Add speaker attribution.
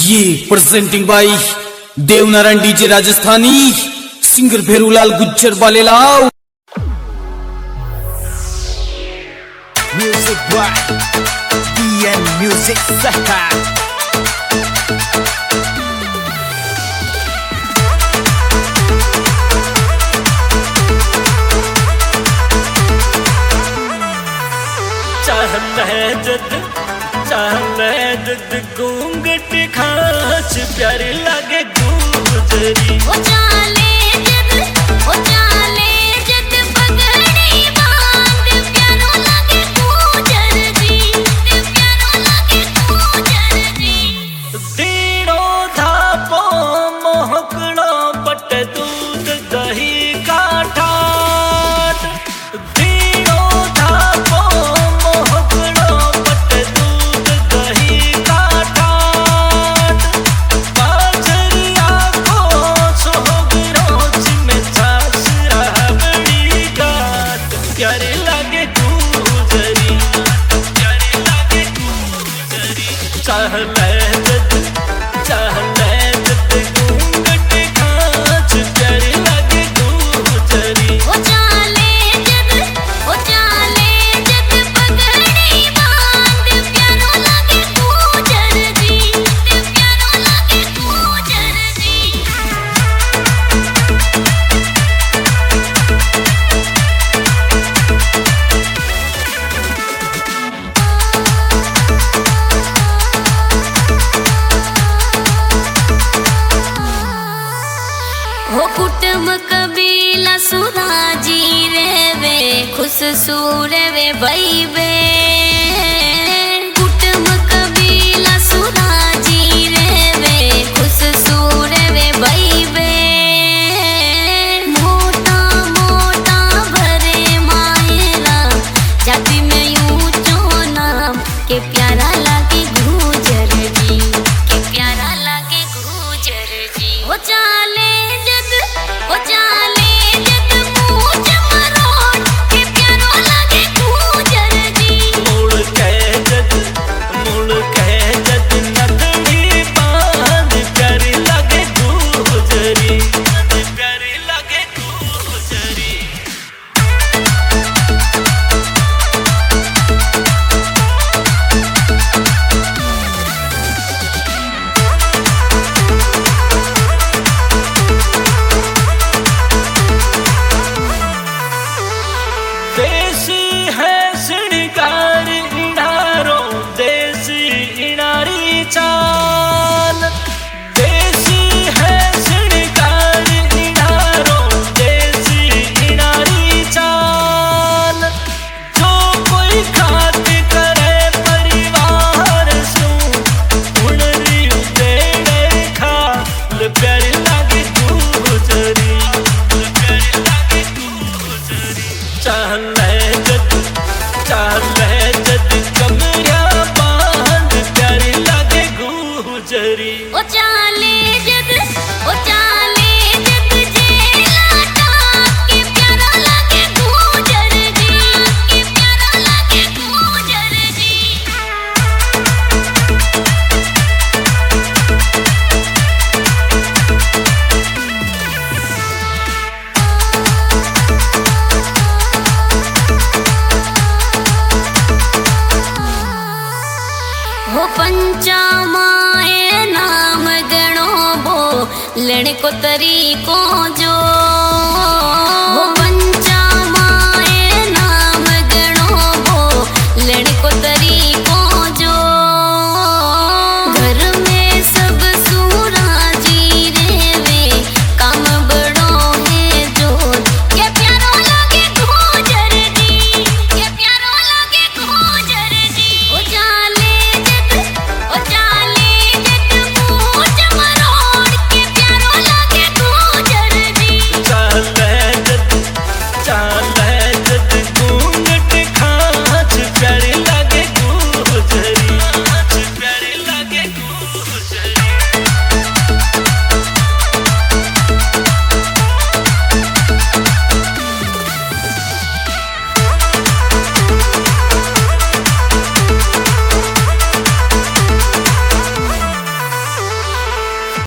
Speaker 1: ये presenting by Devnarayan DJ Rajasthani singer Bherulal Gujjar Balelal.
Speaker 2: Music by DN Music Saha।
Speaker 3: चाहले जद घूंघट खाच प्यारी लगे गुजरी।
Speaker 4: ओ चाले जद पगड़ी बांध प्यारो लगे गुजरी, प्यारो लगे गुजरी।
Speaker 3: दीनो धापो मोहकड़ो बट दूध दही का ठाट। दीनो धापो मोहकड़ो बट दूध दही का ठाट। बाजरिया को सोहगरो में छाछ राबड़ी गात प्यारे लगे गुजरी, प्यारे लगे गुजरी। चाहले जद घूंघट खाच प्यारे लगे गुजरी।
Speaker 4: ओ चाले जद पगड़ी बांध प्यारो लगे गुजरी, प्यारो लगे गुजरी। हो कुटुंब कबीला सुराजी रेवे खुश सूरवे भाई बे। कुटुंब कबीला सुराजी रेवे खुश सूरवे भाई बे। मोटा मोटा भरे मायरा जाति में ऊंचो नाम के प्यारा लागे गुजर जी, के प्यारा लागे गुजर जी। ओ चाले जद मूंछ मरोड़ के प्यारो लगे गुजर जी।
Speaker 3: मुड़ के जद नथड़ी बांध प्यारी लगे गुजरी, प्यारी लगे गुजरी। देसी है श्रृंगार इनारो देसी इनारी चाल। देसी है श्रृंगार इनारो देसी इनारी चाल। जो कोई खात करे परिवार सू उड़री उदेड़े खाल प्यारी लागे गुजरी, प्यारी लागे गुजरी। चाहले जद कमरिया बांध प्यारी लगे गुजरी।
Speaker 4: ओ चाले जद जेला टाप के प्यारा लगे गुजर जी, के प्यारा लगे गुजर जी। हो पंचामाए नाम गणो बो लड़को तरीको जो। हो पंचामाए नाम गणो बो लड़को तरीको जो। घर